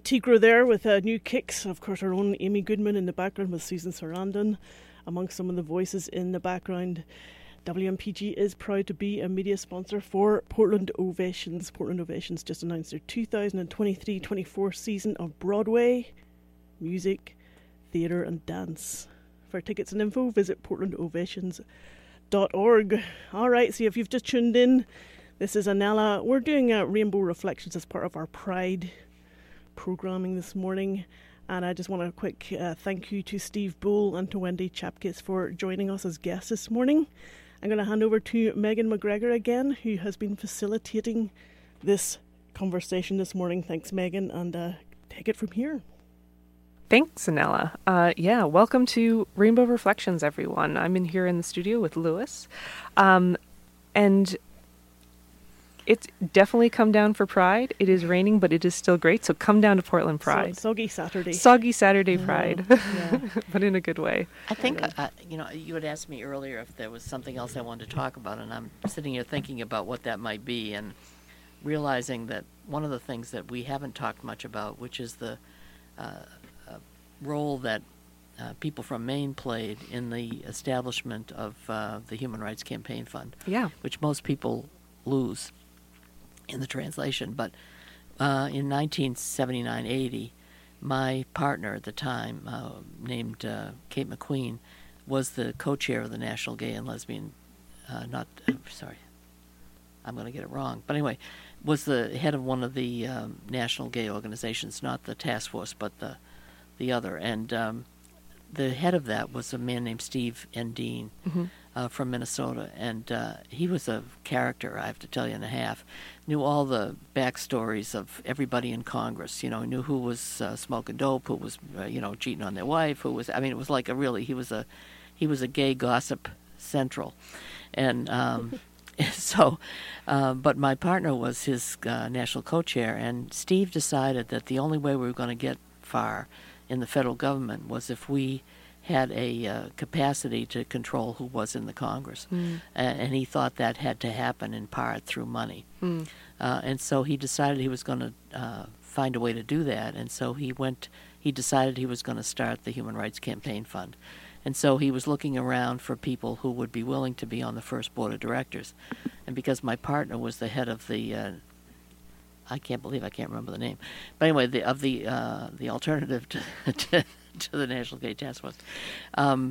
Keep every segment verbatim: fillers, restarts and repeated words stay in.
Tigra there with uh, New Kicks. Of course, our own Amy Goodman in the background with Susan Sarandon amongst some of the voices in the background. W M P G is proud to be a media sponsor for Portland Ovations. Portland Ovations just announced their two thousand twenty-three twenty-four season of Broadway, music, theatre and dance. For tickets and info, visit portland ovations dot org. All right, so if you've just tuned in, this is Anella. We're doing uh, Rainbow Reflections as part of our Pride programming this morning. And I just want a quick uh, thank you to Steve Bull and to Wendy Chapkis for joining us as guests this morning. I'm going to hand over to Megan McGregor again, who has been facilitating this conversation this morning. Thanks, Megan, and uh, take it from here. Thanks, Anella. Uh, yeah, welcome to Rainbow Reflections, everyone. I'm in here in the studio with Lewis. Um, and it's definitely come down for Pride. It is raining, but it is still great. So come down to Portland Pride. So, soggy Saturday. Soggy Saturday Yeah, Pride, yeah. but in a good way. I think, uh, you know, you had asked me earlier if there was something else I wanted to talk about, and I'm sitting here thinking about what that might be and realizing that one of the things that we haven't talked much about, which is the uh, uh, role that uh, people from Maine played in the establishment of uh, the Human Rights Campaign Fund, Yeah. which most people lose in the translation. But uh, in nineteen seventy-nine eighty, my partner at the time, uh, named uh, Kate McQueen, was the co-chair of the National Gay and Lesbian, uh, not, uh, sorry, I'm going to get it wrong, but anyway, was the head of one of the um, national gay organizations, not the task force, but the the other. And um, the head of that was a man named Steve Endine, Mm-hmm. uh, from Minnesota, and uh, he was a character, I have to tell you, and a half. Knew all the backstories of everybody in Congress. You know, knew who was uh, smoking dope, who was, uh, you know, cheating on their wife, who was. I mean, it was like a really. He was a, he was a gay gossip central, and um, so. Uh, but my partner was his uh, national co-chair, and Steve decided that the only way we were going to get far in the federal government was if we had a uh, capacity to control who was in the Congress. Mm. A- and he thought that had to happen in part through money. Mm. Uh, and so he decided he was going to uh, find a way to do that. And so he went, he decided he was going to start the Human Rights Campaign Fund. And so he was looking around for people who would be willing to be on the first board of directors. And because my partner was the head of the, uh, I can't believe I can't remember the name, but anyway, the, of the uh, the alternative to, to to the National Gay Task Force, um,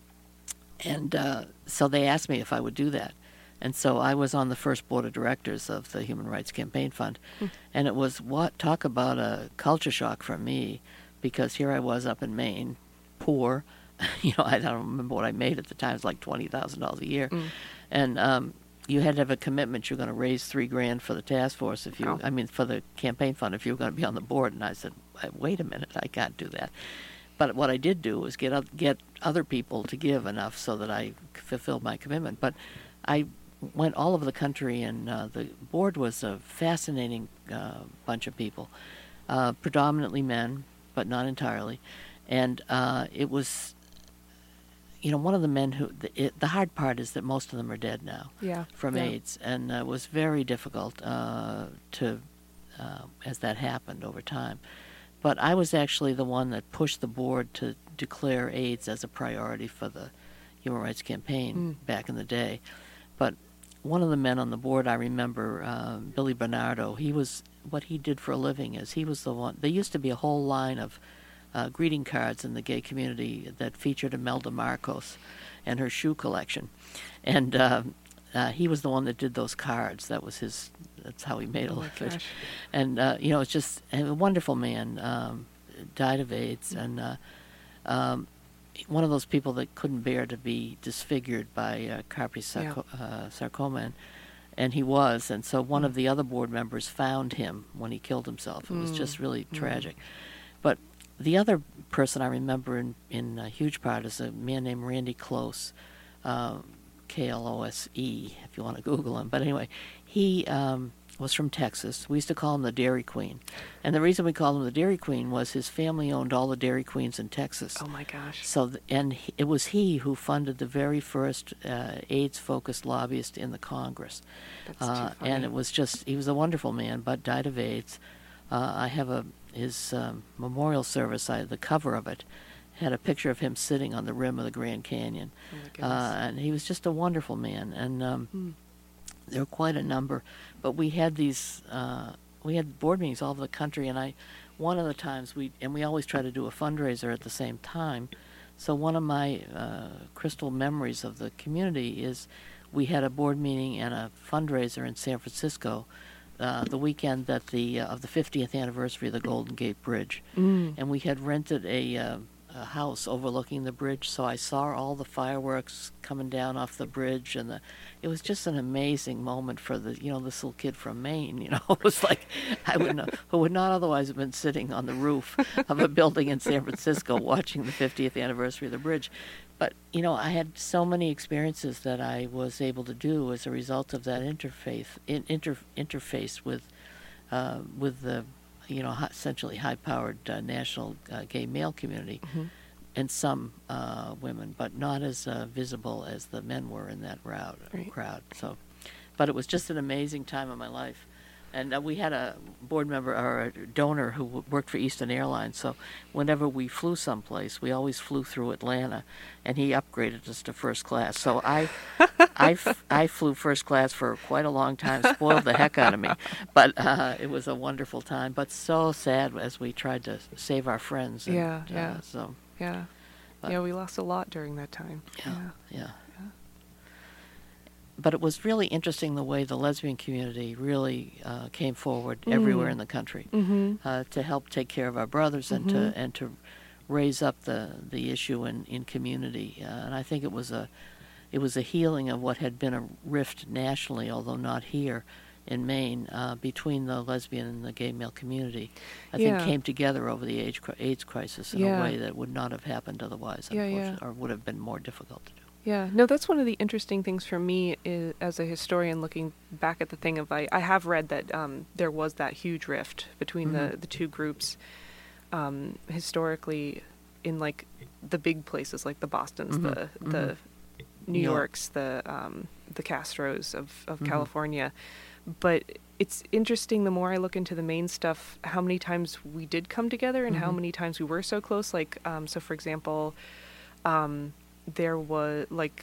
and uh, so they asked me if I would do that, and so I was on the first board of directors of the Human Rights Campaign Fund, Mm. and it was what talk about a culture shock for me, because here I was up in Maine, poor, you know, I don't remember what I made at the time. It was like twenty thousand dollars a year, Mm. and um, you had to have a commitment. You're going to raise three grand for the task force if you, Oh. I mean, for the campaign fund if you were going to be on the board. And I said, wait a minute, I can't do that. But what I did do was get oth- get other people to give enough so that I fulfilled my commitment. But I went all over the country, and uh, the board was a fascinating uh, bunch of people, uh, predominantly men, but not entirely. And uh, it was, you know, one of the men who, the, it, the hard part is that most of them are dead now Yeah. from Yeah. AIDS, and uh, it was very difficult uh, to, uh, as that happened over time. But I was actually the one that pushed the board to declare AIDS as a priority for the Human Rights Campaign Mm. back in the day. But one of the men on the board, I remember, uh, Billy Bernardo, he was, what he did for a living is he was the one, there used to be a whole line of uh, greeting cards in the gay community that featured Imelda Marcos and her shoe collection. And uh, uh, he was the one that did those cards. That was his, that's how he made a Oh my living. gosh. And, uh, you know, it's just a wonderful man, um, died of AIDS, and uh, um, one of those people that couldn't bear to be disfigured by uh, Capri sarco- uh, sarcoma, and, and he was. And so one Mm. of the other board members found him when he killed himself. It was Mm. just really Mm. tragic. But the other person I remember in, in a huge part is a man named Randy Close, uh, K L O S E, if you want to Google him. But anyway, he um, was from Texas. We used to call him the Dairy Queen. And the reason we called him the Dairy Queen was his family owned all the Dairy Queens in Texas. Oh my gosh. So, th- and he, it was he who funded the very first uh, AIDS-focused lobbyist in the Congress. That's Uh, too funny. and it was just, he was a wonderful man, but died of AIDS. Uh, I have a his um, memorial service, I, the cover of it, had a picture of him sitting on the rim of the Grand Canyon. Oh my goodness. Uh, and he was just a wonderful man. And um, Hmm. there were quite a number. But we had these, uh, we had board meetings all over the country. And I, one of the times, we and we always try to do a fundraiser at the same time. So one of my uh, crystal memories of the community is we had a board meeting and a fundraiser in San Francisco uh, the weekend that the uh, of the fiftieth anniversary of the Golden Gate Bridge. Mm. And we had rented a, uh, a house overlooking the bridge, so I saw all the fireworks coming down off the bridge, and the, it was just an amazing moment for the, you know, this little kid from Maine. You know, it was like I would not, who would not otherwise have been sitting on the roof of a building in San Francisco watching the fiftieth anniversary of the bridge. But you know, I had so many experiences that I was able to do as a result of that interfaith in, inter, interface with uh, with the, you know, essentially high-powered uh, national uh, gay male community, Mm-hmm. and some uh, women, but not as uh, visible as the men were in that crowd. Right. Crowd. So, but it was just an amazing time of my life. And uh, we had a board member or a donor who w- worked for Eastern Airlines. So whenever we flew someplace, we always flew through Atlanta, and he upgraded us to first class. So I, I, f- I flew first class for quite a long time, spoiled the heck out of me. But uh, it was a wonderful time, but so sad as we tried to save our friends. And, Yeah, yeah. Uh, so Yeah. But- Yeah, we lost a lot during that time. yeah, yeah. But it was really interesting the way the lesbian community really uh, came forward Mm. everywhere in the country Mm-hmm. uh, to help take care of our brothers and Mhm. to and to raise up the, the issue in, in community. Uh, and I think it was a it was a healing of what had been a rift nationally, although not here in Maine, uh, between the lesbian and the gay male community. I Yeah. think came together over the AIDS, cri- AIDS crisis in Yeah. a way that would not have happened otherwise, Yeah, yeah. unfortunately, or would have been more difficult to do. Yeah, no, that's one of the interesting things for me is, as a historian looking back at the thing of I, I have read that um, there was that huge rift between the, Mhm. the two groups um, historically in like the big places like the Bostons, Mhm, the the mhm. New New York. Yorks, the um, the Castros of, of Mhm. California. But it's interesting the more I look into the main stuff, how many times we did come together and how Mhm. many times we were so close. Like, um, so for example, um, there was like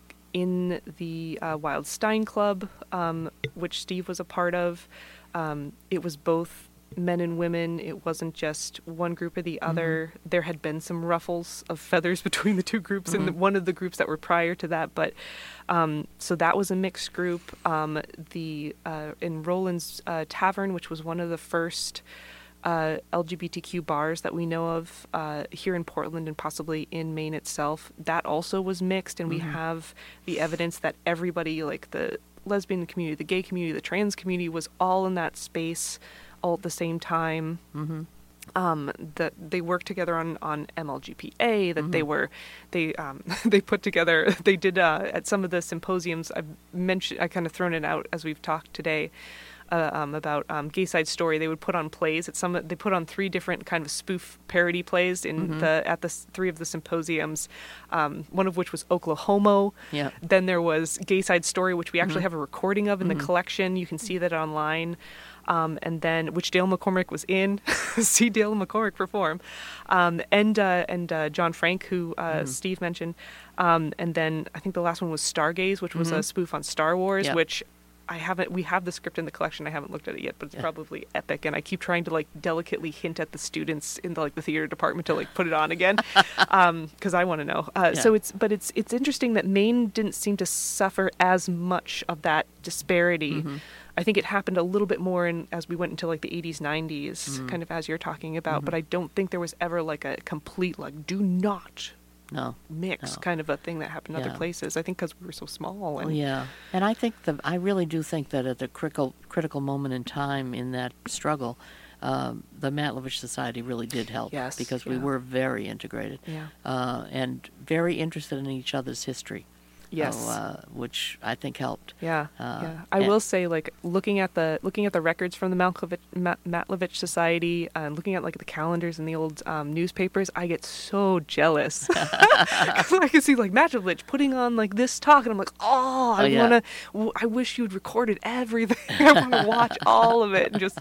in the uh, Wild Stein Club, um, which Steve was a part of, um, it was both men and women. It wasn't just one group or the other. There had been some ruffles of feathers between the two groups Mhm. and one of the groups that were prior to that. But um, so that was a mixed group. Um, the uh, in Roland's uh, Tavern, which was one of the first uh, L G B T Q bars that we know of uh, here in Portland and possibly in Maine itself, that also was mixed. And we Mhm. have the evidence that everybody, like the lesbian community, the gay community, the trans community, was all in that space all at the same time. Mm-hmm. Um, that they worked together on, on M L G P A, that they Mhm. were, they um, they put together, they did uh, at some of the symposiums, I've mentioned, I kind of thrown it out as we've talked today, uh, um, about um, Gay Side Story. They would put on plays at some, they put on three different kind of spoof parody plays in Mhm. the, at the s- three of the symposiums, um, one of which was Oklahoma. Yeah. Then there was Gay Side Story, which we actually Mhm. have a recording of in Mhm. the collection. You can see that online. Um, and then, which Dale McCormick was in, see Dale McCormick perform, um, and uh, and uh, John Frank, who uh, Mhm. Steve mentioned, um, and then I think the last one was Stargaze, which was a Mhm. spoof on Star Wars, Yep. which I haven't. We have the script in the collection. I haven't looked at it yet, but it's Yeah. probably epic. And I keep trying to like delicately hint at the students in the like the theater department to like put it on again, because I want to know. Uh, Yeah. So it's but it's it's interesting that Maine didn't seem to suffer as much of that disparity. Mhm. I think it happened a little bit more in as we went into like the eighties, nineties, Mhm. kind of as you're talking about. Mhm. But I don't think there was ever like a complete like do not No. mix No. kind of a thing that happened other Yeah. places. I think because we were so small. Oh, And, yeah. And I think the I really do think that at the critical critical moment in time in that struggle, um, the Matlovich Society really did help. Yes, Because we yeah. were very integrated. Yeah. Uh, and very interested in each other's history. Yes. So, uh, which I think helped. Yeah, Uh, yeah. I and- will say, like looking at the looking at the records from the Malkovich, Ma- Matlovich Society, and uh, looking at like the calendars in the old um, newspapers, I get so jealous. 'Cause I can see like Matlovich putting on like this talk, and I'm like, oh, I Oh, yeah. wanna, w- I wish you'd recorded everything. I want to watch all of it and just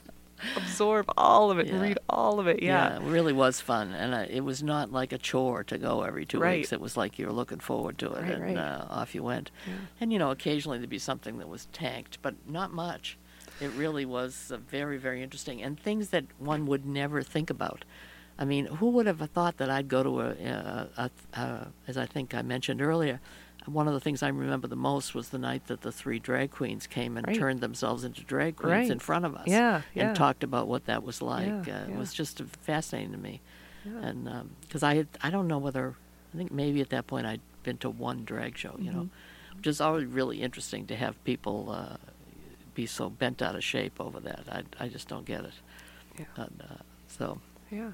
absorb all of it Yeah. and read all of it. Yeah. it really was fun, and uh, it was not like a chore to go every two Right. weeks. It was like you were looking forward to it, Right, and right. Uh, off you went. Yeah. And you know, occasionally there'd be something that was tanked, but not much. It really was uh, very, very interesting, and things that one would never think about. I mean, who would have thought that I'd go to a, a, a, a as I think I mentioned earlier, one of the things I remember the most was the night that the three drag queens came and Right. turned themselves into drag queens Right. in front of us. Yeah, yeah. And talked about what that was like. Yeah, uh, yeah. It was just fascinating to me. Yeah. And because I had, I don't know whether, I think maybe at that point I'd been to one drag show, you know, Mm-hmm. which is always really interesting to have people uh, be so bent out of shape over that. I, I just don't get it. Yeah. And, uh, so. Yeah.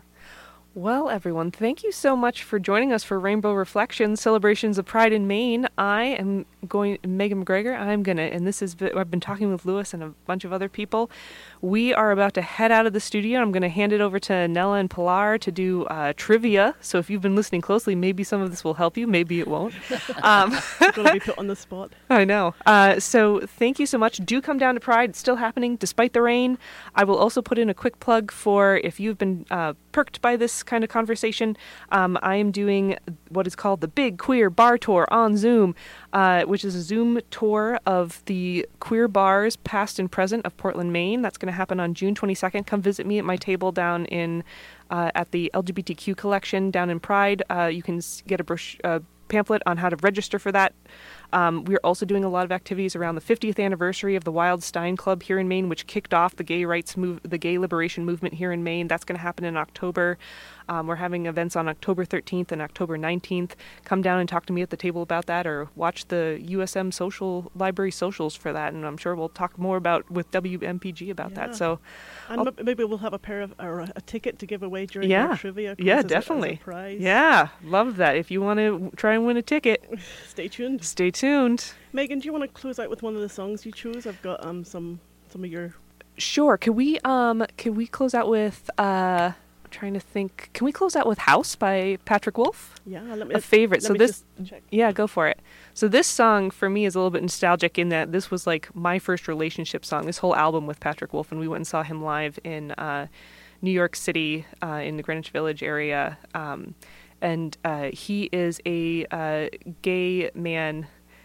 Well, everyone, thank you so much for joining us for Rainbow Reflections, Celebrations of Pride in Maine. I am going, Megan McGregor, I'm going to, and this is, I've been talking with Lewis and a bunch of other people. We are about to head out of the studio. I'm going to hand it over to Nella and Pilar to do uh, trivia. So if you've been listening closely, maybe some of this will help you, maybe it won't. Um, You're going to be put on the spot. I know. Uh, so thank you so much. Do come down to Pride. It's still happening despite the rain. I will also put in a quick plug for if you've been uh, perked by this kind of conversation. Um, I am doing what is called the Big Queer Bar Tour on Zoom, uh, which is a Zoom tour of the queer bars past and present of Portland, Maine. That's going to happen on June twenty-second. Come visit me at my table down in uh, at the L G B T Q collection down in Pride. Uh, you can s- get a brosh- uh, pamphlet on how to register for that. Um, we're also doing a lot of activities around the fiftieth anniversary of the Wild Stein Club here in Maine, which kicked off the gay rights move, the gay liberation movement here in Maine. That's going to happen in October. Um, we're having events on October thirteenth and October nineteenth. Come down and talk to me at the table about that, or watch the U S M social library socials for that. And I'm sure we'll talk more about with W M P G about Yeah. that. So, And m- maybe we'll have a pair of or a ticket to give away during Yeah. our trivia. quiz yeah, as a- as a definitely. prize. Yeah, love that. If you want to try and win a ticket, Stay tuned. stay tuned. Megan, do you want to close out with one of the songs you chose? I've got um some some of your. Sure. Can we um can we close out with uh I'm trying to think. Can we close out with House by Patrick Wolf? Yeah, let me. A favorite. Let So me this just check. Yeah, go for it. So this song for me is a little bit nostalgic in that this was like my first relationship song. This whole album with Patrick Wolf, and we went and saw him live in uh New York City uh in the Greenwich Village area. Um and uh he is a uh gay man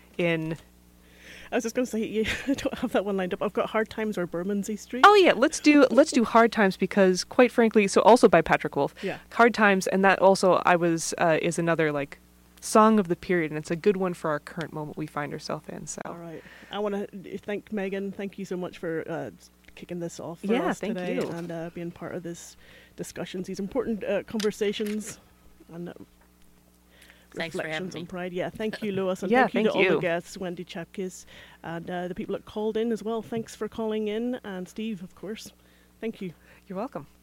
in I was just going to say, you I don't have that one lined up. I've got Hard Times or Bermondsey Street. Oh yeah, let's do let's do Hard Times because quite frankly, so also by Patrick Wolf. Yeah. Hard Times, and that also I was uh, is another like song of the period, and it's a good one for our current moment we find ourselves in. So All right. I want to thank Megan. Thank you so much for uh, kicking this off for Yeah, us thank today you. and uh, being part of this discussions, these important uh, conversations and uh, Thanks for having reflections me. on Pride. Yeah, thank you, Lewis, and Yeah, thank you to thank all you. the guests, Wendy Chapkis, and uh, the people that called in as well. Thanks for calling in, and Steve, of course. Thank you. you're welcome.